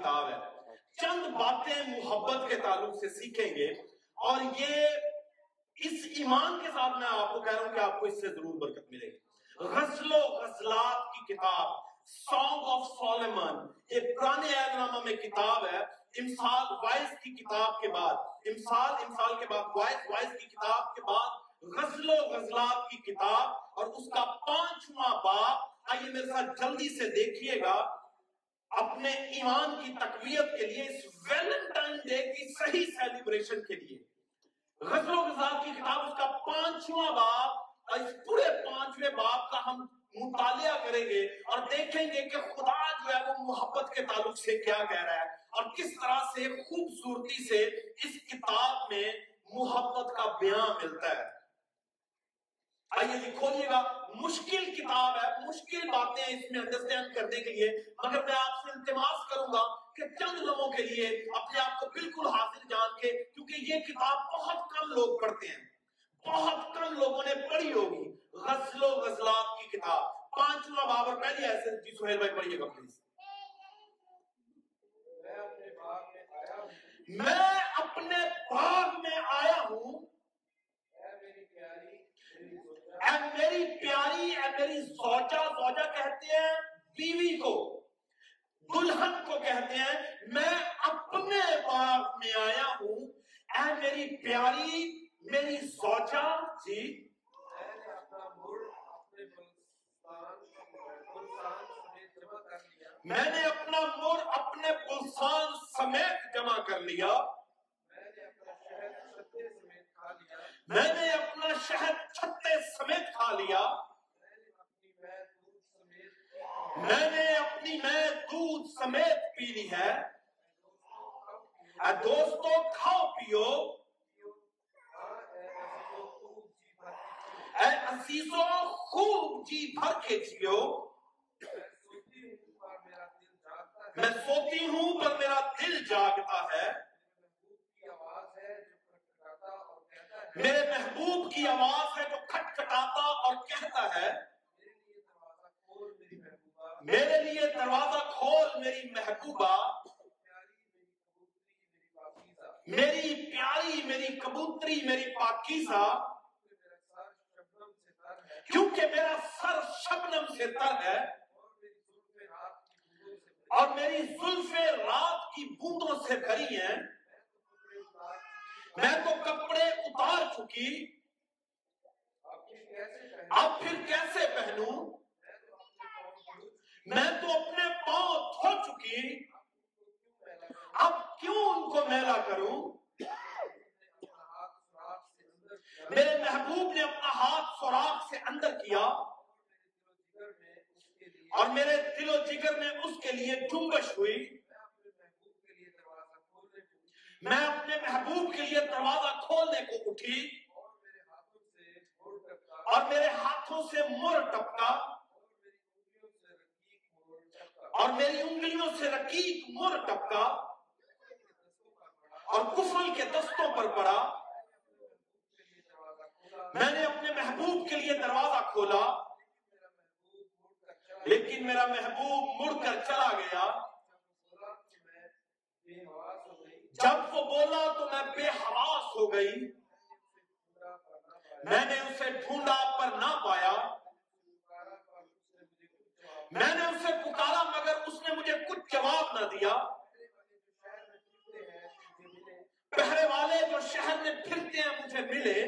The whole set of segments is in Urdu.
کتاب ہے. چند باتیں محبت کے تعلق سے سیکھیں گے اور یہ اس ایمان کے ساتھ میں آپ کو کہہ رہا ہوں کہ آپ کو اس سے ضرور برکت ملے گی. غزل و غزلات کی کتاب سانگ آف سولمن یہ پرانے عہد نامہ میں کتاب ہے. امثال وائز کی کتاب کے بعد امثال کے بعد وائز کی کتاب کے بعد غزل و غزلات کی کتاب اور اس کا 5واں باب. آئیے میرے ساتھ جلدی سے دیکھیے گا اپنے ایمان کی تقویت کے لیے اس ویلنٹائن ڈے کی صحیح سیلیبریشن کے لیے. غزل و غزلات کی کتاب اس کا 5واں باب اور اس پورے 5ویں باب کا ہم مطالعہ کریں گے اور دیکھیں گے کہ خدا جو ہے وہ محبت کے تعلق سے کیا کہہ رہا ہے اور کس طرح سے خوبصورتی سے اس کتاب میں محبت کا بیان ملتا ہے. آئیے جی کھولیے گا. مشکل کتاب ہے, مشکل باتیں اس میں انڈرسٹینڈ کرنے کے لیے, مگر میں آپ سے التماس کروں گا کہ چند لمحوں کے لیے اپنے آپ کو بالکل حاضر جان کے, کیونکہ یہ کتاب بہت کم لوگ پڑھتے ہیں, بہت کم لوگوں نے پڑھی ہوگی. غزل و غزلات کی کتاب 5واں باب اور پہلی ایسے جی سہیل بھائی پڑھیے گا پلیز. میں اپنے باغ میں آیا ہوں, اے میری پیاری, اے میری زوجہ کہتے ہیں بیوی کو, دلہن کو کہتے ہیں. میں اپنے باغ میں آیا ہوں, اے میری پیاری, میری زوجہ. جی میں نے اپنا مر اپنے بلسان سمیت جمع کر لیا, میں نے اپنا شہد چھتے سمیت کھا لیا, میں نے اپنی میں دودھ سمیت پی لی ہے. اے دوستو کھاؤ پیو, اے عزیزو خوب جی بھر کے جیو. میں سوتی ہوں پر میرا دل جاگتا ہے, میرے محبوب کی آواز ہے جو کھٹکھٹاتا اور کہتا ہے, میرے لیے دروازہ کھول میری محبوبہ, میری پیاری, میری کبوتری, میری پاکیزہ, کیونکہ میرا سر شبنم سے تر ہے اور میری زلفیں رات کی بوندوں سے بھری ہیں. میں تو کپڑے اتار چکی, اب پھر کیسے پہنوں, میں تو اپنے پاؤں دھو چکی, اب کیوں ان کو میلا کروں. میرے محبوب نے اپنا ہاتھ سوراخ سے اندر کیا اور میرے دل و جگر میں اس کے لیے جنبش ہوئی. میں اپنے محبوب کے لیے دروازہ کھولنے کو اٹھی اور میرے ہاتھوں سے مر ٹپکا اور میری انگلیوں سے رقیق مر ٹپکا اور کفل کے دستوں پر پڑا. میں نے اپنے محبوب کے لیے دروازہ کھولا لیکن میرا محبوب مڑ کر چلا گیا. جب وہ بولا تو میں بے حواس ہو گئی, میں نے اسے ڈھونڈا پر نہ پایا, میں نے اسے پکارا مگر اس نے مجھے کچھ جواب نہ دیا. پہرے والے جو شہر میں پھرتے ہیں مجھے ملے,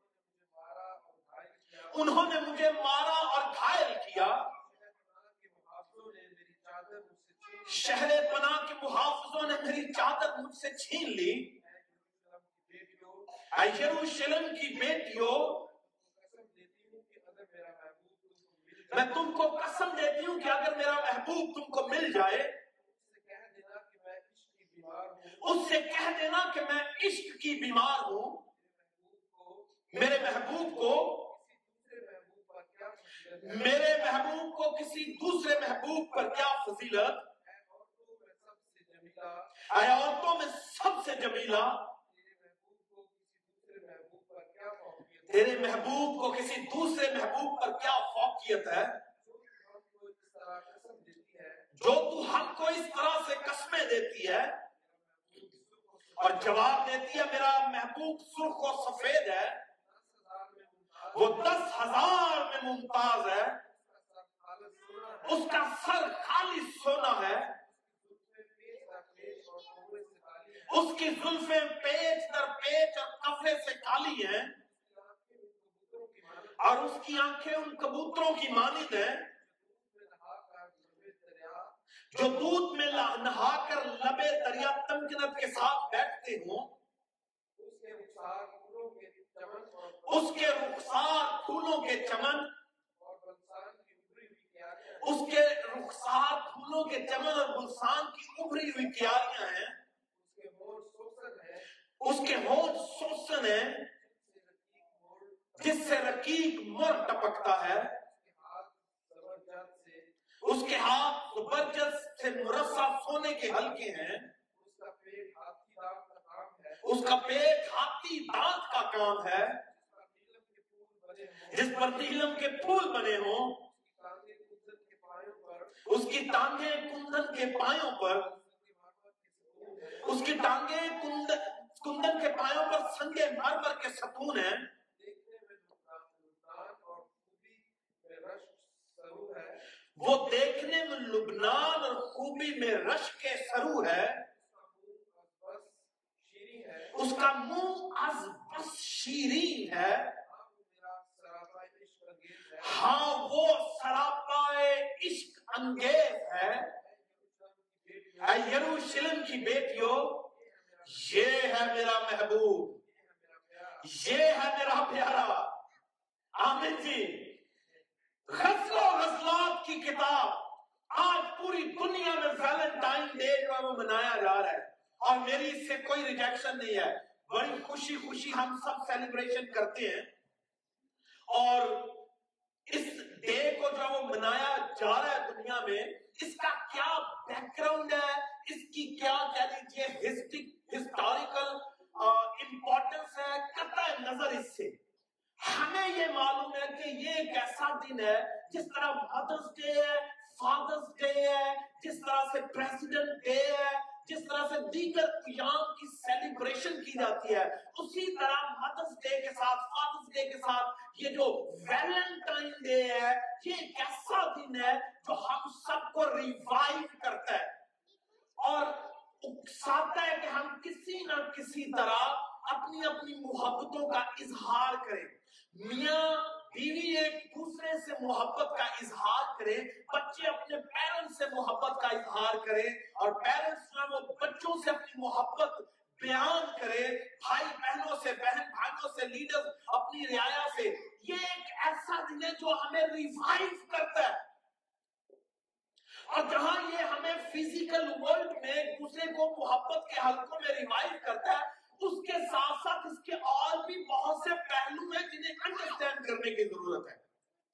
انہوں نے مجھے مارا اور گھائل کیا. شہر پناہ کے محافظوں نے میری چادر مجھ سے چھین لی. اے یروشلم کی بیٹیوں, میں تم کو قسم دیتی ہوں کہ اگر میرا محبوب تم کو مل جائے, اس سے کہہ دینا کہ میں عشق کی بیمار ہوں. میرے محبوب کو کسی دوسرے محبوب پر کیا فضیلت, اے عورتوں میں سب سے جمیلہ, تیرے محبوب کو کسی دوسرے محبوب پر کیا فوقیت ہے. جو تو ہم کو اس طرح سے قسمیں دیتی ہے اور جواب دیتی ہے میرا محبوب سرخ و سفید ہے، وہ 10,000 میں ممتاز ہے، اس کا سر خالص سونا ہے، اس کی زلفیں پیچ در پیچ اور کفے سے کالی ہیں، اور اس کی آنکھیں ان کبوتروں کی مانند ہیں جو دودھ میں نہا کر لبے دریا تمکنت کے ساتھ بیٹھتے ہوں، اس کے رخسار پھولوں کے چمن، اس کے رخسار پھولوں کے چمن اور گلستان کی ابھری ہوئی کیاریاں ہیں، اس کے ہونٹ سوسن ہیں جس سے رقیق مر ٹپکتا ہے، اس کے ہاتھ زبرجد سے مرصع سونے کے حلقے ہیں، اس کا پیٹ ہاتھی دانت کا کام ہے جس پر نیلم کے پھول بنے ہوں، اس کی ٹانگیں کندن کے پایوں پر، اس کی ٹانگیں کندن کے پایوں پر سنگے مرمر کے ستون ہیں، وہ دیکھنے میں لبنان اور خوبی میں رشک کے سرو ہے، اس کا منہ از بس شیرین ہے، ہاں وہ سراپائے عشق انگیز ہے، اے یروشلم کی بیٹیوں یہ ہے میرا محبوب، یہ ہے میرا پیارا۔ آمین جی۔ غزل و غزلات کی کتاب آج پوری دنیا میں ویلنٹائن ڈے جو ہے وہ منایا جا رہا ہے، اور میری اس سے کوئی ریجیکشن نہیں ہے، بڑی خوشی خوشی ہم سب سیلیبریشن کرتے ہیں، اور اس ڈے کو جو وہ منایا جا رہا ہے دنیا میں، اس کا کیا بیک گراؤنڈ ہے، اس کی کیا کہہ لیجیے ہسٹوریکل امپورٹنس ہے، قطع نظر اس سے ہمیں یہ معلوم ہے کہ یہ ایک ایسا دن ہے جس طرح مدرس ڈے ہے، فادرس ڈے ہے، جس طرح سے پریزیڈنٹ ڈے ہے، جس طرح سے دیگر ایام کی سیلیبریشن کی جاتی ہے، اسی طرح مدرس ڈے کے ساتھ فادرس ڈے کے ساتھ یہ جو ویلنٹائن ڈے ہے یہ ایک ایسا دن ہے جو ہم سب کو ریوائیو کرتا ہے اور اکساتا ہے کہ ہم کسی نہ کسی طرح اپنی اپنی محبتوں کا اظہار کریں، میاں بیوی ایک دوسرے سے محبت کا اظہار کریں، بچے اپنے پیرنٹس سے محبت کا اظہار کریں، اور پیرنٹس جو وہ بچوں سے اپنی محبت بیان کریں، بھائی بہنوں سے، بہن بھائیوں سے، لیڈر اپنی رعایا سے۔ یہ ایک ایسا دن ہے جو ہمیں ریوائیو کرتا ہے، اور جہاں یہ ہمیں فزیکل ورلڈ میں ایک دوسرے کو محبت کے حلقوں میں ریوائیو کرتا ہے، اس کے ساتھ ساتھ اس کے اور بھی بہت سے پہلو ہیں جنہیں انڈرسٹینڈ کرنے کی ضرورت ہے۔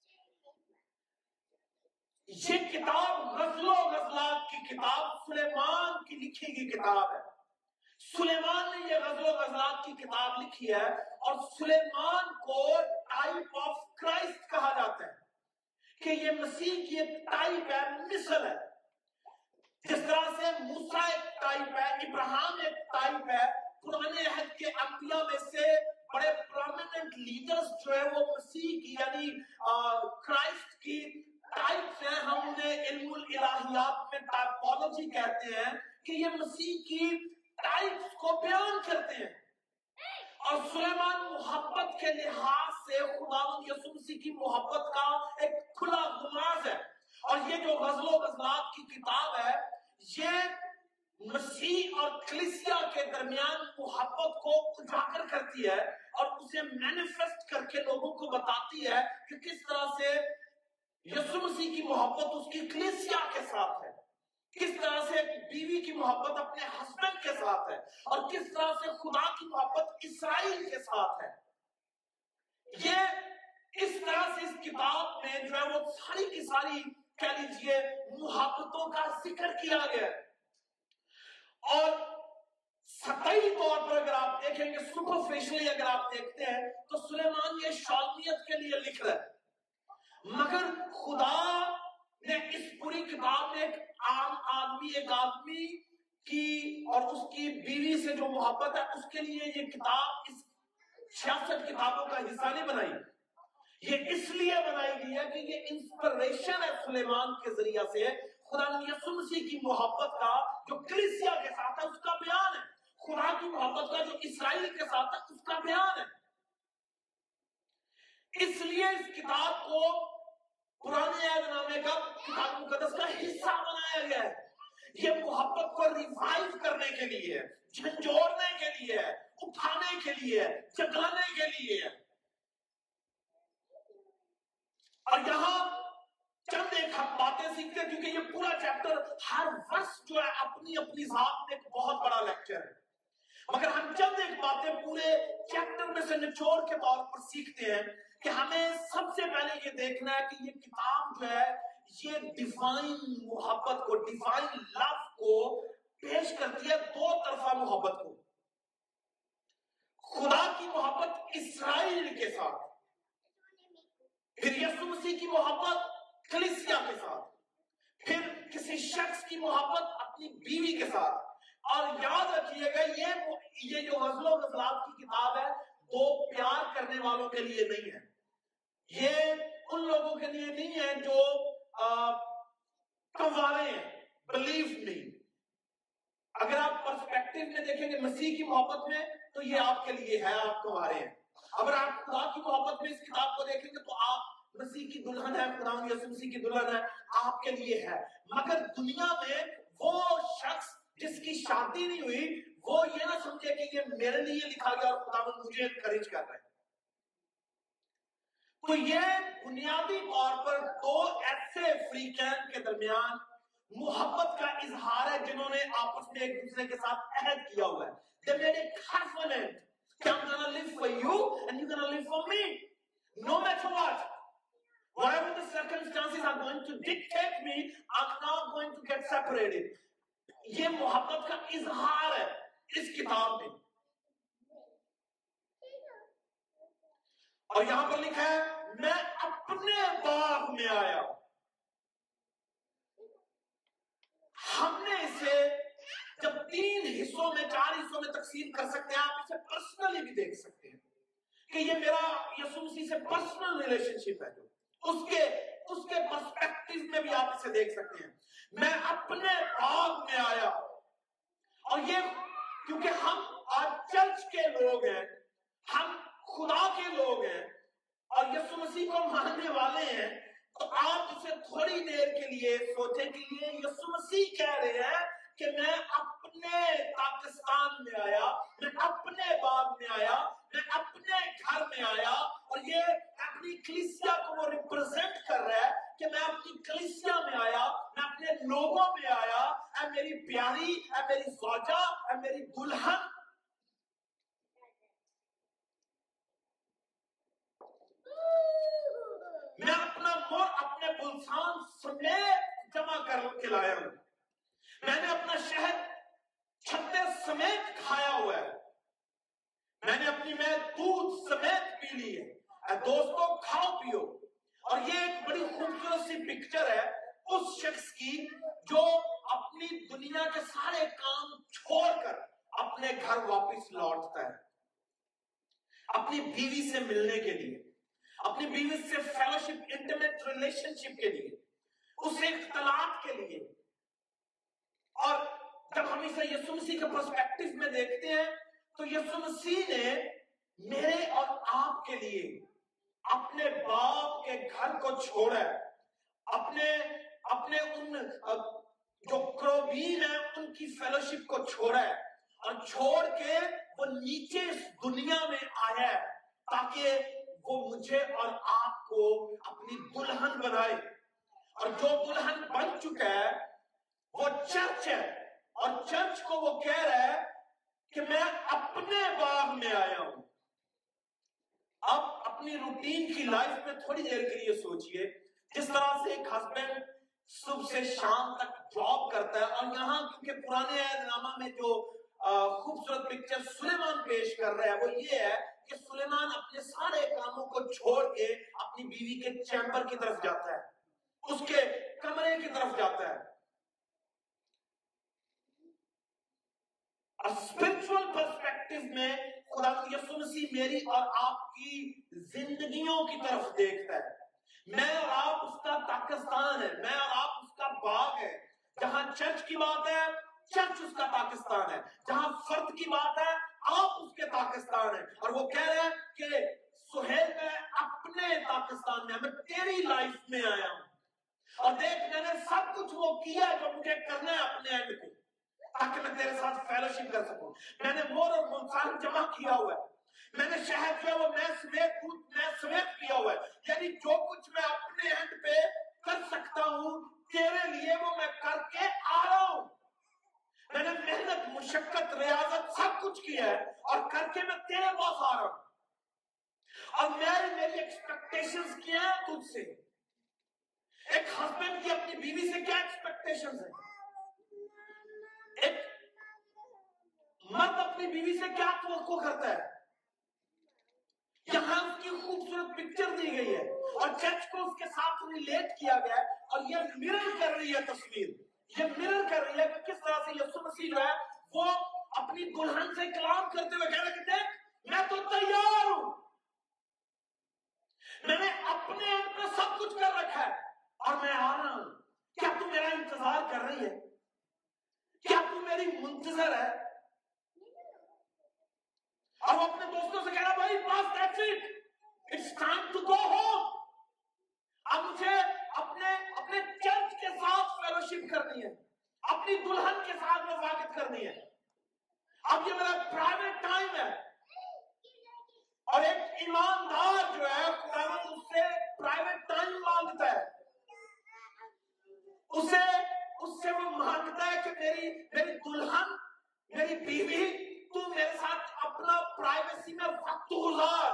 یہ کتاب غزل و غزلات کی کتاب سلیمان کی لکھی گئی کتاب ہے۔ سلیمان نے یہ غزل و غزلات کی کتاب لکھی ہے، اور سلیمان کو ٹائپ آف کرائسٹ کہا جاتا ہے کہ یہ مسیح کی ایک ٹائپ ہے، مثل ہے۔ جس طرح سے موسیٰ ایک ٹائپ ہے، ابراہیم ایک ٹائپ ہے، پرانے عہد کے انبیاء میں سے بڑے پرومیننٹ لیڈرز جو ہے وہ مسیح کی یعنی کرائسٹ کی ٹائپس ہیں، ہم انہیں علم الالہیات میں ٹائپولوجی کہتے ہیں کہ یہ مسیح کی ٹائپس کو بیان کرتے ہیں۔ اور سلیمان محبت کے لحاظ سے خداوند یسوع مسیح کی محبت کا ایک کھلا غماز ہے، اور یہ جو غزل و غزلات کی کتاب ہے یہ مسیح اور کلیسیا کے درمیان محبت کو اجاگر کرتی ہے اور اسے مینیفیسٹ کر کے لوگوں کو بتاتی ہے کہ کس طرح سے یسوع مسیح کی محبت اس کی کلیسیا کے ساتھ ہے، کس طرح سے بیوی کی محبت اپنے ہسبینڈ کے ساتھ ہے، اور کس طرح سے خدا کی محبت اسرائیل کے ساتھ ہے۔ یہ اس طرح سے اس کتاب میں جو ہے وہ ساری کی ساری کہہ لیجیے محبتوں کا ذکر کیا گیا ہے، اور سطحی طور پر اگر آپ دیکھیں گے، سپرفیشلی اگر آپ دیکھتے ہیں تو سلیمان یہ شالمیت کے لیے لکھ رہا ہے، مگر خدا نے اس پوری کتاب میں ایک عام آدمی، ایک آدمی کی اور اس کی بیوی سے جو محبت ہے اس کے لیے یہ کتاب اس 66 کتابوں کا حصہ نہیں بنائی. یہ اس لیے بنائی گئی ہے کہ یہ انسپریشن ہے سلیمان کے ذریعہ سے خدا یسوع مسیح کی محبت کا جو کلیسیا کے ساتھ ہے اس کا بیان ہے. خدا کی محبت کا جو اسرائیل کے ساتھ ہے اس کا بیان ہے. اس لیے اس کتاب کو پرانے عہد نامے کا کتاب مقدس کا حصہ بنایا گیا ہے. یہ محبت کو ریوائیو کرنے کے لیے، جھنجھوڑنے کے لیے، اٹھانے کے لیے، جگانے کے لیے. اور یہاں چند ایک باتیں سیکھتے ہیں کیونکہ یہ پورا چیپٹر ہر ورس جو ہے اپنی اپنی ذات میں ایک بہت بڑا لیکچر ہے، مگر ہم چند ایک باتیں پورے چیپٹر میں سے نچوڑ کے طور پر سیکھتے ہیں کہ ہمیں سب سے پہلے یہ دیکھنا ہے کہ یہ کتاب جو ہے یہ ڈیوائن محبت کو، ڈیوائن لو کو پیش کرتی ہے، دو طرفہ محبت کو. خدا کی محبت اسرائیل کے ساتھ، پھر یسوع مسیح کی محبت کلیسیا کے ساتھ، پھر کسی شخص کی محبت اپنی بیوی کے ساتھ. اور یاد رکھیے گا یہ جو غزل و غزلات کی کتاب ہے دو پیار کرنے والوں کے لیے نہیں ہے. یہ ان لوگوں کے لیے نہیں ہے جو کنوارے ہیں. بلیف نہیں. اگر آپ پرسپیکٹو میں دیکھیں گے مسیح کی محبت میں تو یہ آپ کے لیے ہے، آپ کنوارے ہیں. اگر آپ خدا کی محبت میں اس کتاب کو دیکھیں گے تو آپ مسیح کی دلہن ہے، خدا یسوع مسیح کی دلہن ہے، آپ کے لیے ہے. مگر دنیا میں وہ شخص جس کی شادی نہیں ہوئی وہ یہ نہ سمجھے کہ یہ میرے لیے لکھا گیا اور خداوند مجھے انکریج کر رہا ہے. تو یہ بنیادی طور پر دو ایسے فریقین کے درمیان محبت کا اظہار ہے جنہوں نے آپس میں ایک دوسرے کے ساتھ عہد کیا ہوا ہے. They made a covenant کہ I'm gonna live for you and you're gonna live for me. No matter what. Whatever the circumstances are going to dictate me, I'm not going to get separated. یہ محبت کا اظہار ہے اس کتاب میں. اور یہاں پر لکھا ہے میں اپنے باغ میں آیا. ہم نے اسے جب 3 حصوں میں 4 حصوں میں تقسیم کر سکتے ہیں. آپ اسے پرسنلی بھی دیکھ سکتے ہیں کہ یہ میرا یسوع مسیح سے پرسنل ریلیشن شپ ہے. اس کے پرسپیکٹیو میں بھی آپ اسے دیکھ سکتے ہیں. میں اپنے باغ میں آیا. اور یہ کیونکہ ہم آج چرچ کے لوگ ہیں، ہم خدا کے لوگ ہیں اور یسوع مسیح کو ماننے والے ہیں، تو آپ اسے تھوڑی دیر کے لیے سوچیں کہ یہ یسوع مسیح کہہ رہے ہیں کہ میں اپنے پاکستان میں آیا، میں اپنے باغ میں آیا، میں اپنے گھر میں آیا. اور یہ اپنی کلیسیا کو وہ ریپرزینٹ کر رہا ہے کہ میں اپنی کلیسیا میں آیا، میں اپنے لوگوں میں آیا. اے میری پیاری، اے میری زوجہ، اے میری دلہن. میں اپنا مور اپنے بلسان سمیت جمع کر کے لایا ہوں. میں نے اپنا شہد چھتے سمیت کھایا ہوا ہے. میں نے اپنی میں دودھ سمیت پی لی ہے. اے دوستو کھاؤ پیو. اور یہ ایک بڑی خوبصورت سی پکچر ہے اس شخص کی جو اپنی دنیا کے سارے کام چھوڑ کر اپنے گھر واپس لوٹتا ہے اپنی بیوی سے ملنے کے لیے، اپنی بیوی سے فیلوشپ، انٹیمیٹ ریلیشن شپ کے لیے، اس اختلاط کے لیے. اور جب ہم اسے یسوع مسیح کے پرسپیکٹیو میں دیکھتے ہیں تو یسوع مسیح نے میرے اور آپ کے لیے اپنے باپ کے گھر کو چھوڑا ہے، اپنے ان جو کروبین ہیں ان کی فیلوشپ کو چھوڑا ہے اور چھوڑ کے وہ نیچے اس دنیا میں آیا ہے تاکہ وہ مجھے اور آپ کو اپنی دلہن بنائے. اور جو دلہن بن چکا ہے وہ چرچ ہے، اور چرچ کو وہ کہہ رہا ہے کہ میں اپنے باغ میں آیا ہوں. اب اپنی روٹین کی لائف میں تھوڑی دیر کے لیے سوچئے جس طرح سے ایک ہسبینڈ صبح سے شام تک جاب کرتا ہے. اور یہاں کیونکہ پرانے عہد نامہ میں جو خوبصورت پکچر سلیمان پیش کر رہا ہے وہ یہ ہے کہ سلیمان اپنے سارے کاموں کو چھوڑ کے اپنی بیوی کے چیمبر کی طرف جاتا ہے، اس کے کمرے کی طرف جاتا ہے. स्पिरिचुअल पर्सपेक्टिव में खुदा यीशु मसीह मेरी और आपकी जिंदगियों की तरफ देखता है। मैं और आप उसका पाकिस्तान है, मैं और आप उसका बाग है। जहां चर्च की बात है, चर्च उसका पाकिस्तान है। जहां फर्द की बात है, आप उसके पाकिस्तान है। और वो कह रहे हैं कि सुहेल, मैं अपने पाकिस्तान में, मैं तेरी लाइफ में आया हूं, और देख मैंने सब कुछ वो किया जो मुझे करना है अपने एंड पे, ताकि मैं तेरे साथ फेलोशिप कर सकूं। मैंने मोर और मुल्तान जमा किया हुआ है, मैंने शहद जो है वो मैं समेत किया हुआ है। यानी जो कुछ मैं अपने एंड पे कर सकता हूं तेरे लिए, वो मैं करके आ रहा हूं। मैंने मेहनत, मुशक्कत, रियाजत सब कुछ किया है, और करके मैं तेरे पास आ रहा हूं। और मेरी एक्सपेक्टेशंस क्या है तुझसे? एक हस्बैंड की अपनी बीवी से क्या एक्सपेक्टेशंस है? एक मर्द अपनी बीवी से क्या तवक्को करता है? यहां उसकी खूबसूरत पिक्चर दी गई है, और चर्च को उसके साथ रिलेट किया गया है, और ये मिरर कर रही है तस्वीर, ये मिरर कर रही है कि किस तरह से यीशु मसीह जो है वो अपनी दुल्हन से कलाम करते हुए कह रहे हैं, देख मैं तो तैयार हूं, मैंने अपने एंड पे सब कुछ कर रखा है, और मैं आ रहा हूं। क्या तू मेरा इंतजार कर रही है? क्या तू मेरी मुंतजर है? और वो अपने दोस्तों से कह रहा, भाई बस that's it, it's time to go home. अब मुझे अपने चर्च के साथ फेलोशिप करनी है, अपनी दुल्हन के साथ मुलाकात करनी है। अब ये मेरा प्राइवेट टाइम है, और एक ईमानदार जो है खुदावंद उससे प्राइवेट टाइम मांगता है। उससे वो मांगता है कि मेरी दुल्हन, मेरी बीवी, तू मेरे साथ अपना प्राइवेसी में वक्त गुजार।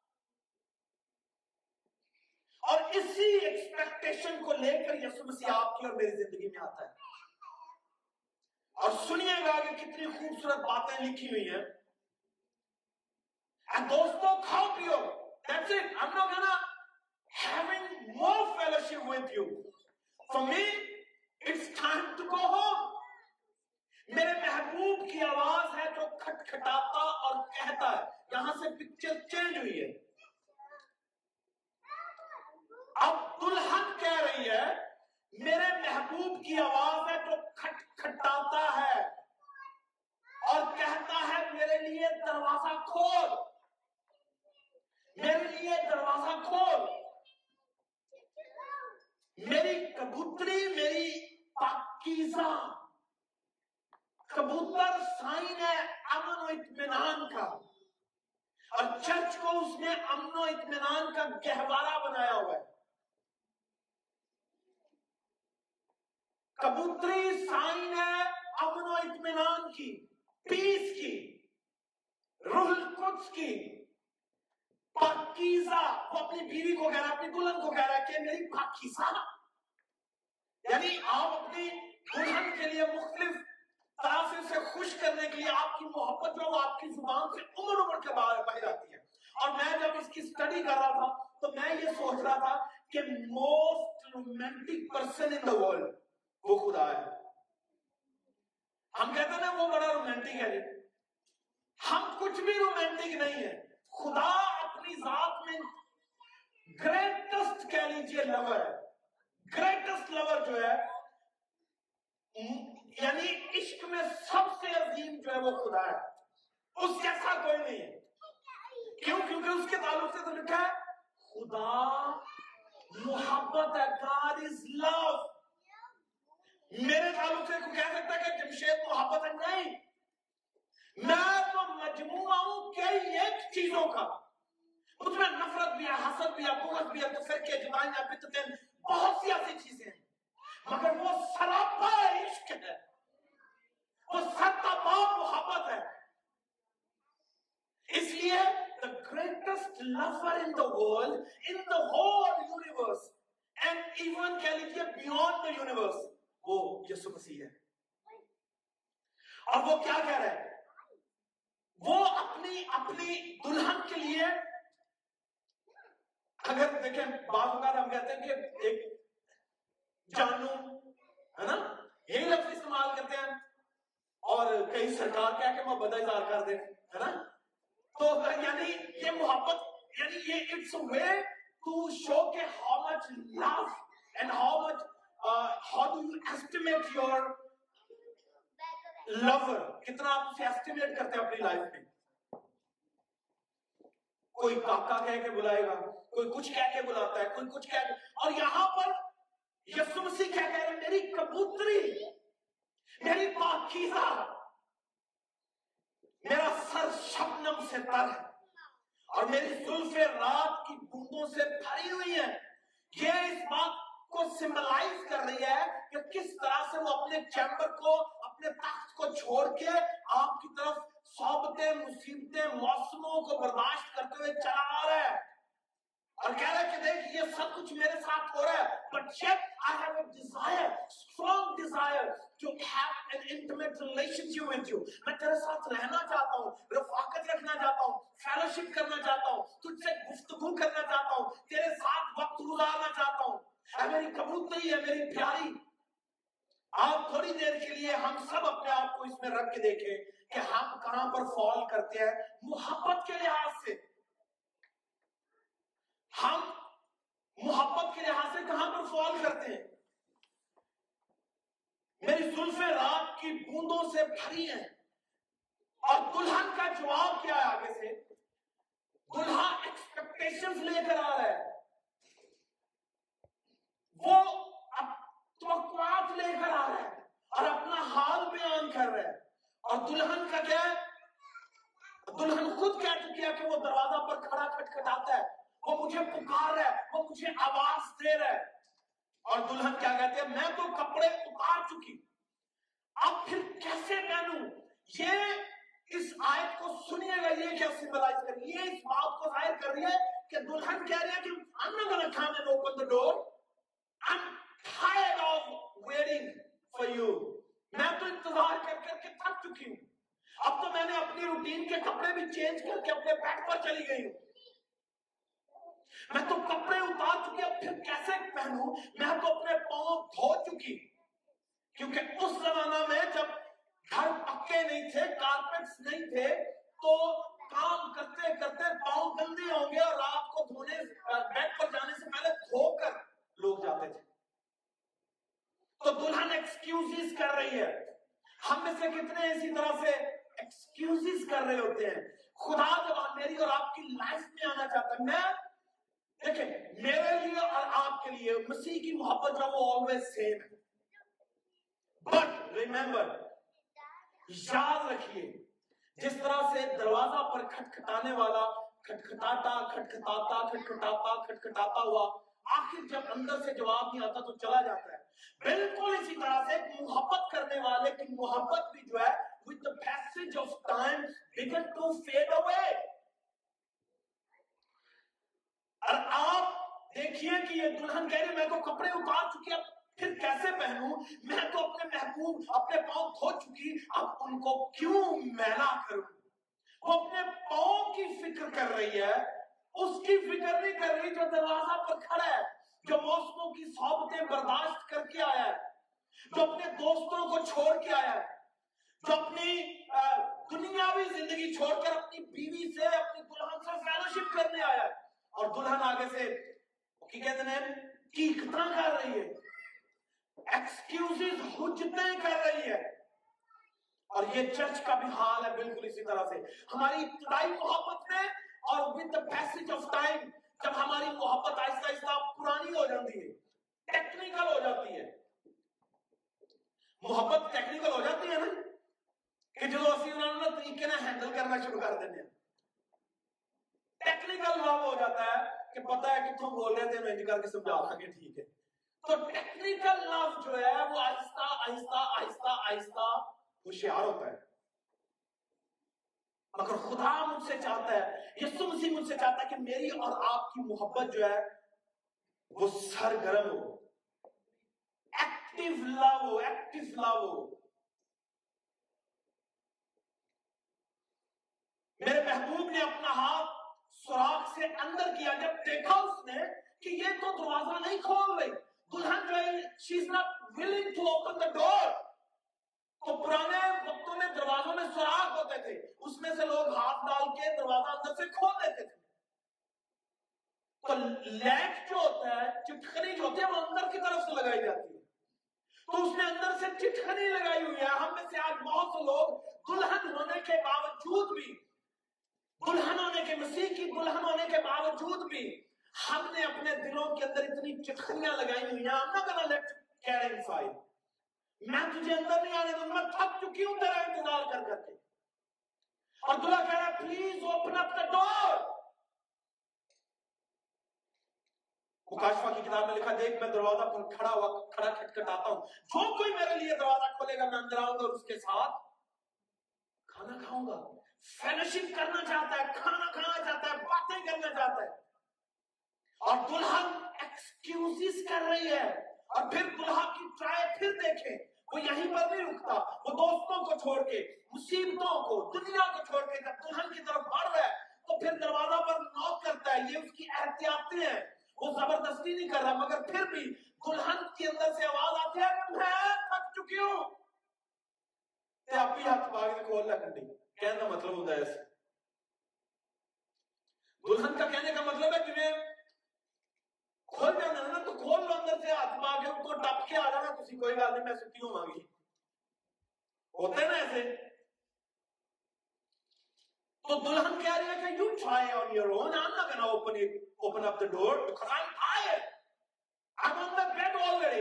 और इसी एक्सपेक्टेशन को लेकर यीशु मसीह आपकी और मेरी जिंदगी में आता है। और सुनिएगा कि कितनी खूबसूरत बातें लिखी हुई हैं। दोस्तों खाओ पियो, that's it, I'm not gonna having more fellowship with you. For me, it's time to go home. मेरे महबूब की आवाज है जो खटखटाता और कहता है। यहां से पिक्चर चेंज हुई है। अब दुल्हन कह रही है, मेरे महबूब की आवाज है जो खटखटाता है और कहता है, मेरे लिए दरवाजा खोल, मेरे लिए दरवाजा खोल। मेरी कबूतरी, मेरी पाकीज़ा, कबूतर साइन है अमन और इत्मीनान का, और चर्च को उसने अमन और इत्मीनान का गहवारा बनाया हुआ है। कबूतरी साइन है अमन और इत्मीनान की, पीस की, रूहुल कुद्स की। पाकीज़ा, वो अपनी बीवी को कह रहा है, अपनी दुल्हन को कह रहा है कि मेरी पाकीज़ा, यानी आप अपनी दुल्हन के लिए मुख्तलिफ तरह से उसे खुश करने के लिए आपकी मोहब्बत जो आपकी जुबान से उम्र के बाहर आती है। और मैं जब इसकी स्टडी कर रहा था तो मैं ये सोच रहा था कि most romantic person in the world वो खुदा है। हम कहते हैं ना वो बड़ा रोमांटिक है जी, हम कुछ भी रोमांटिक नहीं है। खुदा अपनी जात में ग्रेटेस्ट कह लीजिए लवर है। ग्रेटेस्ट लवर जो है, यानी इश्क में सबसे अजीम जो है वो खुदा है, उस जैसा कोई नहीं है। क्यों? क्योंकि उसके ताल्लुक से तो लिखा है खुदा मोहब्बत है, गॉड इज लव। मेरे ताल्लुक से कोई कह सकता है कि जमशेद मोहब्बत है? नहीं, मैं तो मजमूआ हूं कई एक चीजों का। उसमें नफरत भी है, हसद भी है, बुग़्ज़ भी है, तफरीक़े, जुदाइयां, बिदअतें, बहुत सी ऐसी चीजें हैं, मगर वो सरापा इश्क है, वो सत्तापार मोहब्बत है। इसलिए the greatest lover in the world, in the whole universe, and even कह लीजिए beyond the universe, वो यीशु मसीह है। और वो क्या कह रहा है? वो अपनी दुल्हन के लिए, अगर देखें बात होगा हम कहते हैं कि एक जानू है ना, यही लफ्ज इस्तेमाल करते हैं। اور کئی سرکار کہہ کے محبت کا اظہار کر دیں, ہے نا. تو یعنی یہ محبت, یعنی یہ it's a way to show کہ how much love and how do you estimate your lover, کتنا آپ اسے ایسٹیمیٹ کرتے ہیں اپنی لائف میں. کوئی کاکا کہہ کے بلائے گا, کوئی کچھ کہہ کے بلاتا ہے, کوئی کچھ کہہ کے, اور یہاں پر یسوع مسیح کہہ رہے ہیں میری کبوتری, میری پاکیزہ, میرا سر شبنم سے تر ہے اور میری زلفیں رات کی بوندوں سے بھری ہوئی ہیں. یہ اس بات کو سمبلائز کر رہی ہے کہ کس طرح سے وہ اپنے چیمبر کو, اپنے تخت کو چھوڑ کے آپ کی طرف صحبتیں, مصیبتیں, موسموں کو برداشت کرتے ہوئے چلا آ رہا ہے اور کہہ رہا ہے کہ دیکھ یہ سب کچھ میرے ساتھ ہو رہا ہے, but yet I have a desire, strong desire to have an intimate relationship with you. میں تیرے ساتھ رہنا چاہتا ہوں, رفاقت رکھنا چاہتا ہوں, فیلوشپ کرنا چاہتا ہوں, تجھ سے گفتگو کرنا چاہتا ہوں, تیرے ساتھ وقت گزارنا چاہتا ہوں. اے میری کبوتری ہے, میری پیاری. آپ تھوڑی دیر کے لیے ہم سب اپنے آپ کو اس میں رکھ کے دیکھیں کہ ہم کہاں پر فال کرتے ہیں محبت کے لحاظ سے. ہم محبت کے لحاظ سے کہاں پر فال کرتے ہیں. میری زلفیں رات کی بوندوں سے بھری ہیں, اور دلہن کا جواب کیا ہے آگے سے؟ دلہا ایکسپیکٹیشنز لے کر آ رہا ہے, وہ توقعات لے کر آ رہا ہے اور اپنا حال بیان کر رہا ہے. اور دلہن کا کیا ہے؟ دلہن خود کہہ چکی ہے کہ وہ دروازہ پر کھڑا کھٹکھٹاتا ہے, وہ مجھے پکار رہا ہے, وہ مجھے آواز دے رہا ہے. اور دلہن کیا کہتے ہیں؟ میں تو کپڑے اتار چکی, اب پھر کیسے پہنوں. یہ اس آیت کو سنیے گا, یہ کیا سمبلائز کر رہی ہے؟ یہ اس بات کو ظاہر کر رہی ہے کہ دلہن کہہ رہی ہے کہ I'm not gonna come and open the door. I'm tired of waiting for you. میں تو انتظار کر کر کے تھک چکی ہوں, اب تو میں نے اپنی روٹین کے کپڑے بھی چینج کر کے اپنے بیڈ پر چلی گئی ہوں, میں تو کپڑے اتار چکی, اب پھر کیسے پہنوں. میں تو اپنے پاؤں دھو چکی, کیونکہ اس زمانہ میں جب گھر پکے نہیں تھے, کارپیٹس نہیں تھے, تو کام کرتے کرتے پاؤں گندے ہوں گے اور رات کو دھونے, بیڈ پر جانے سے پہلے دھو کر لوگ جاتے تھے. تو دلہن ایکسکیوزز کر رہی ہے. ہم میں سے کتنے اسی طرح سے ایکسکیوزز کر رہے ہوتے ہیں. خدا جب میری اور آپ کی لائف میں آنا چاہتا ہے, میں دیکھیں میرے لیے اور آپ کے لیے مسیح کی محبت جو وہ always same ہے. بٹ ریمبر, یاد رکھیے, جس طرح سے دروازہ پر کھٹکھٹانے والا کھٹکھٹاتا ہوا آخر جب اندر سے جواب نہیں آتا تو چلا جاتا ہے, بالکل اسی طرح سے محبت کرنے والے کی محبت بھی جو ہے with the passage of time begin to fade away. اور آپ دیکھیے کہ یہ دلہن کہہ رہی میں تو کپڑے اتار چکی, اب پھر کیسے پہنوں. میں تو اپنے محبوب اپنے پاؤں دھو چکی, اب ان کو کیوں میلا کروں. وہ اپنے پاؤں کی فکر کر رہی ہے, اس کی فکر نہیں کر رہی جو دروازہ پر کھڑا ہے, جو موسموں کی صحبتیں برداشت کر کے آیا ہے, جو اپنے دوستوں کو چھوڑ کے آیا ہے, جو اپنی دنیاوی زندگی چھوڑ کر اپنی بیوی سے, اپنی دلہن سے فیلوشپ کرنے آیا ہے. اور دلہن آگے سے کی کہتے ہیں کی کتنا کر رہی ہے, ایکسکیوزز حجتیں کر رہی ہے. اور یہ چرچ کا بھی حال ہے بالکل اسی طرح سے. ہماری ابتدائی محبت میں اور with the passage of time جب ہماری محبت آہستہ آہستہ پرانی ہو جاتی ہے, ٹیکنیکل ہو جاتی ہے. محبت ٹیکنیکل ہو جاتی ہے نا, کہ جو اسی انہوں نے طریقے نہ ہینڈل کرنا شروع کر دیتے ہیں. ٹیکنیکل لو ہو جاتا ہے کہ پتہ ہے کہ تم بول رہے تھے, میں انج کر کے سمجھا دوں گا ٹھیک ہے. تو ٹیکنیکل لو جو ہے وہ آہستہ آہستہ آہستہ آہستہ ہوشیار ہوتا ہے. مگر خدا مجھ سے چاہتا ہے, یسوع مسیح مجھ سے چاہتا ہے کہ میری اور آپ کی محبت جو ہے وہ سرگرم ہو, ایکٹیو لو ہو, ایکٹیو لو ہو. میرے محبوب نے اپنا ہاتھ سوراخ سے اندر کیا, جب دیکھا اس نے کہ یہ تو دروازہ نہیں کھول رہی. دلہن جو ہے she is not willing to open the door. تو پرانے وقتوں میں دروازوں میں سوراخ ہوتے تھے، اس میں سے لوگ ہاتھ ڈال کے دروازہ اندر سے کھول دیتے تھے. تو لیک جو ہوتا ہے، چٹکنی جو ہوتی ہے، وہ اندر کی طرف سے لگائی جاتی ہے. تو اس نے اندر سے چٹکنی لگائی ہوئی ہے. ہم میں سے آج بہت سے لوگ دلہن ہونے کے باوجود بھی، دلہن ہونے کے، مسیح کی دلہن ہونے کے باوجود بھی، ہم نے اپنے دلوں کے اندر اتنی چٹکنیاں لگائی ہوئی ہیں. I'm not gonna let you get inside. میں تجھے اندر نہیں آنے دوں گا، تھک چکی ہوں تیرا انتظار کر کر کے. اور دلہا کہہ رہا ہے پلیز اوپن اپ دا ڈور. مکاشفہ کی کتاب میں لکھا، دیکھ میں دروازہ پر کھڑا کھٹکھٹاتا ہوں، جو کوئی میرے لیے دروازہ کھولے گا میں اندر آؤں گا اور اس کے ساتھ کھانا کھاؤں گا. فیلوشپ کرنا چاہتا ہے، کھانا کھانا چاہتا ہے، باتیں کرنا چاہتا ہے. اور دلہن ایکسکیوزز کر رہی ہے. اور پھر دلہا کی ٹرائی پھر دیکھیں، وہ یہیں پر نہیں رکتا، وہ دوستوں کو چھوڑ کے، مصیبتوں کو، دنیا کو چھوڑ کے جب دلہن کی طرف بڑھ رہا ہے تو پھر دروازہ پر نوک کرتا ہے. یہ اس کی احتیاطیں ہیں، وہ زبردستی نہیں کر رہا، مگر پھر بھی دلہن کے اندر سے آواز آتی ہے کہ میں تھک چکی ہوں. تے آپ ہی ہاتھ باغ کھول لے کنڈی. کہنے کا مطلب ہوتا ہے ایسے، دلہن کا کہنے کا مطلب ہے کہ میں کھول جانا ہے نا تو کھول لو اندر سے، ہاتھ باغ ان کو ٹپ کے آ جانا، کسی کوئی گل نہیں، میں ستی ہوں مانگی. ہوتے ہیں نا ایسے. تو دلہن کہہ رہی ہے کہ you try on your own. I'm not going to open up the door because I'm tired. I'm on the bed already.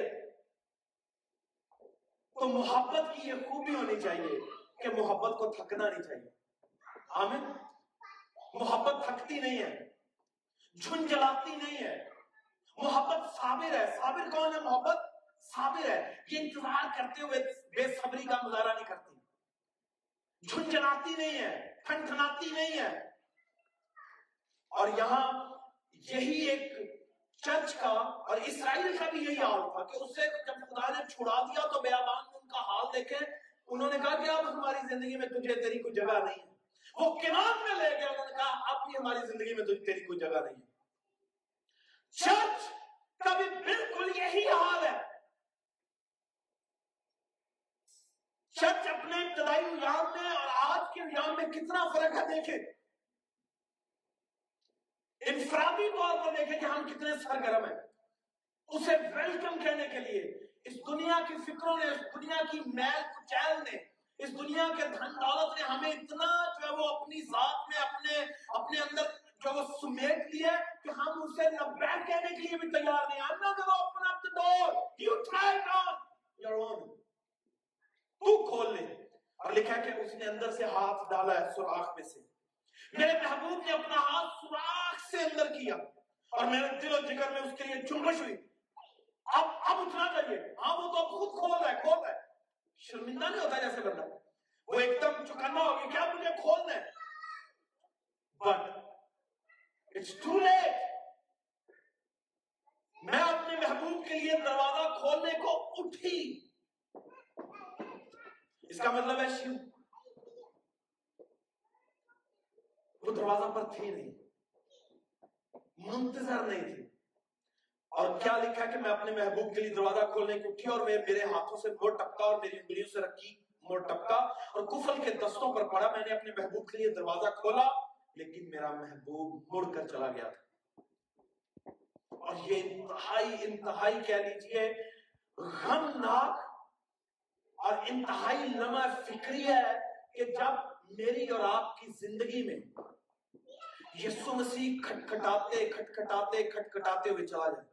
تو محبت کی یہ خوبی ہونی چاہیے کہ محبت کو تھکنا نہیں چاہیے. آمین. محبت تھکتی نہیں ہے، جھنجھلاتی نہیں ہے. محبت صابر ہے. صابر کون ہے؟ محبت صابر ہے. یہ انتظار کرتے ہوئے بے صبری کا مظاہرہ نہیں کرتی، جھنجھلاتی نہیں ہے، ٹھنٹھناتی نہیں ہے. اور یہاں یہی ایک چرچ کا اور اسرائیل کا بھی یہی حال تھا کہ اسے جب خدا نے چھڑا دیا تو بیابان میں ان کا حال دیکھیں، انہوں نے کہا کہ اب ہماری زندگی میں تجھے تیری کوئی جگہ نہیں ہے. وہ کنعان میں لے گئے، انہوں نے کہا اب بھی ہماری زندگی میں تیری کوئی جگہ نہیں ہے. چرچ کا بھی بالکل یہی حال ہے. چرچ اپنے ابتدائی ایام میں اور آج کے ایام میں کتنا فرق ہے دیکھیں. انفرادی طور پر دیکھیں کہ ہم کتنے سرگرم ہیں اسے ویلکم کہنے کے لیے. اس دنیا کی فکروں نے، اس دنیا کی میل کچیل نے، اس دنیا کے دھن دولت نے ہمیں اتنا جو ہے وہ اپنی ذات میں اپنے اندر جو وہ سمیٹ لیا کہ ہم اسے لبیک کہنے کے لیے بھی تیار نہیں. I'm not going to open up the door. You try it on your own. تو کھول لے. اور لکھا کہ اس نے اندر سے ہاتھ ڈالا ہے سوراخ میں سے. میرے محبوب نے اپنا ہاتھ سوراخ سے اندر کیا اور میرے دل و جگر میں اس کے لیے جنبش ہوئی. اب اٹھنا چاہیے. ہاں وہ تو خود کھول رہا ہے. شرمندہ نہیں ہوتا جیسے بندہ، وہ ایک دم چکنا ہو گیا، کیا مجھے کھولنا ہے، بٹ اٹس ٹو لیٹ. میں اپنے محبوب کے لیے دروازہ کھولنے کو اٹھی. اس کا مطلب ہے وہ دروازہ پر تھی نہیں، منتظر نہیں تھی. اور کیا لکھا کہ میں اپنے محبوب کے لیے دروازہ کھولنے کی اٹھی اور میرے ہاتھوں سے مڑ ٹپکا اور میری انگلیوں سے رکھی مڑ ٹپکا اور کفل کے دستوں پر پڑا. میں نے اپنے محبوب کے لیے دروازہ کھولا لیکن میرا محبوب مڑ کر چلا گیا تھا. اور یہ انتہائی کہہ لیجیے غمناک اور انتہائی لمحہ فکری ہے کہ جب میری اور آپ کی زندگی میں یسوع مسیح کھٹکھٹاتے ہوئے چلا جائے